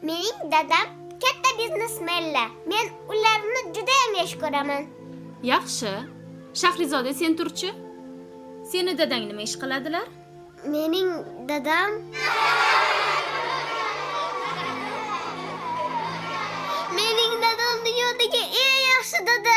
Mening dadam katta biznesmenlar. Men ularni juda ham yaxshi ko'raman. Yaxshi. Shahrizoda, sen turchi. Seni dadang nima ish qiladilar? Mening dadam dunyodagi eng yaxshi dada.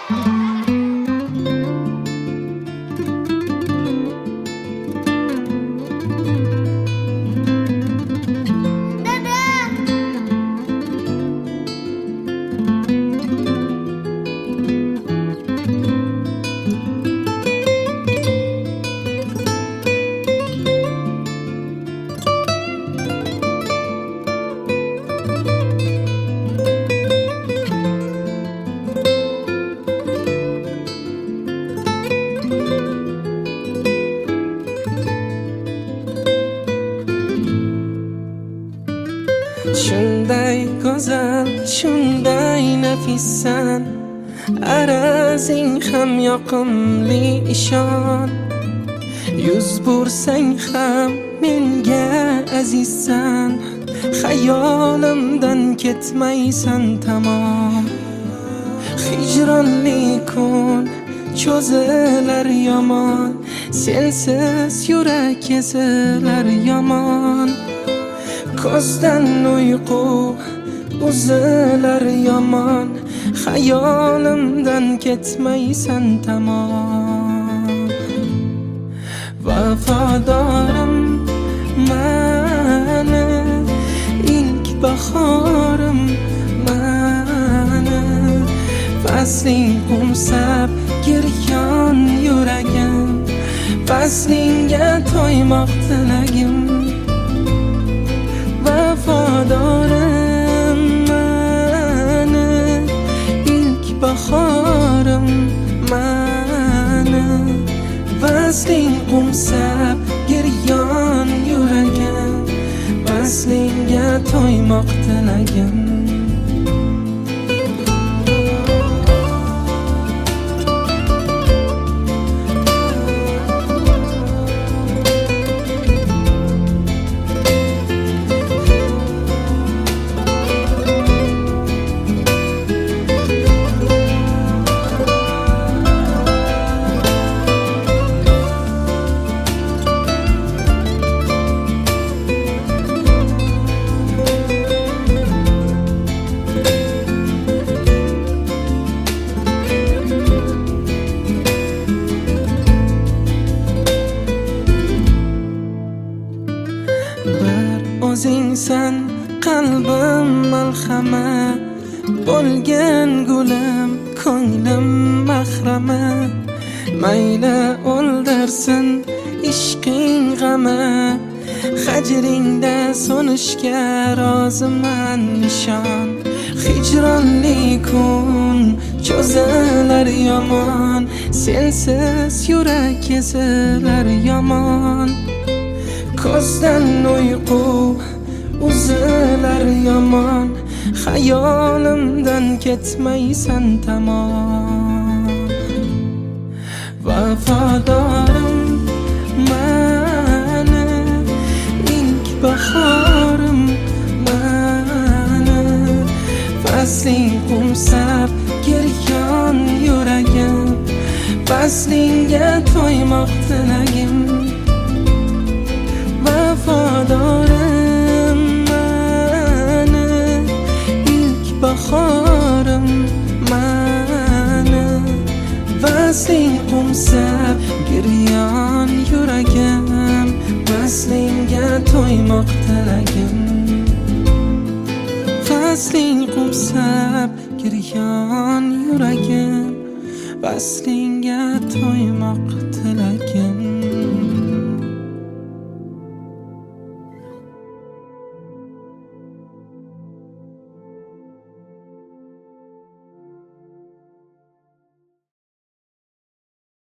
Shunday go'zal, shunday nafissan, arazing ham yoqimli ishon. Yuz bursang ham menga azizsan, xayolimdan ketmaysan tamom. Hijronli kun cho'zilar yomon, sensiz yurak ezilar yomon. Ko'zdan uyqu uzilar yomon, xayolimdan ketmaysan tamom. Vafodorim mani, ilk bahorim mani, fasling qo'msab giryon yuragim, faslingga to'ymoq tilagim. Vafodorim mani, ilk bahorim mani, fasling qo'msab giryon yuragim, faslingga to'ymoq tilagim. O'zingsan qalbim malhama, bo'lgan gulim ko'nglim mahrama. Mayli o'ldirsin ishqing g'ama, hajringda so'nishga roziman nishon. Hijronli kun cho'zilar yomon, sensiz yurak ezilar yomon. Ko'zdan uyqu uzilar yomon, xayolimdan ketmaysan tamom. Vafodorim mani, ilk bahorim mani, fasling qo'msab giryon yuragim, faslingga to'ymoq tilagim. Vafodorim mani, ilk bahorim mani, fasling qo'msab giryon yuragim, faslingga to'ymoq tilagim. Fasling qo'msab giryon yuragim, faslingga to'ymoq tilagim.